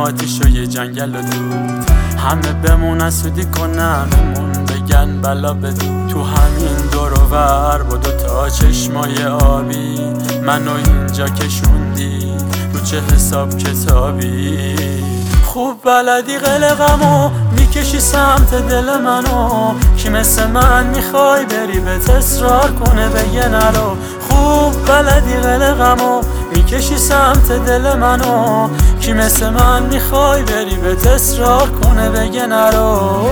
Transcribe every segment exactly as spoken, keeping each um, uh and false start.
آتیش و یه جنگل و دود، همه بمونن سودی کنن همون بگن بلا بدو. تو همین دور و ور با دو تا چشمای آبی منو اینجا کشوندی رو چه حساب کتابی. خوب بلدی قلقمو میکشی سمت دل منو، کی مثل من میخوای بری بهت اصرار کنه بگه نرو. خوب بلدی قلقمو میکشی سمت دل منو، کی مثل من میخوای بری بهت اصرار کنه بگه نرو.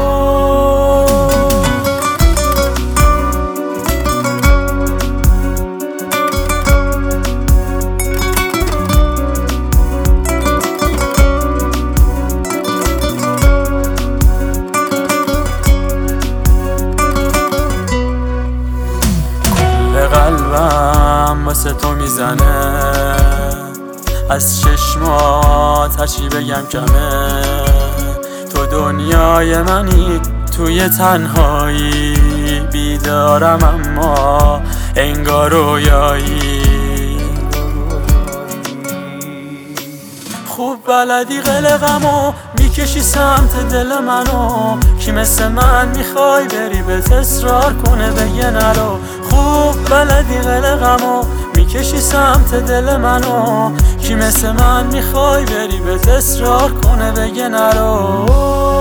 قلبم واسه تو میزنه، از چشمات هرچی بگم کمه. تو دنیای منی توی تنهایی، بیدارم اما انگار رویایی. خوب بلدی قلقمو میکشی سمت دل منو، کی مثل من میخوای بری بهت اصرار کنه بگه نرو. خوب بلدی قلقمو میکشی سمت دل منو، کی مثل من میخوای بری بهت اصرار کنه بگه نرو.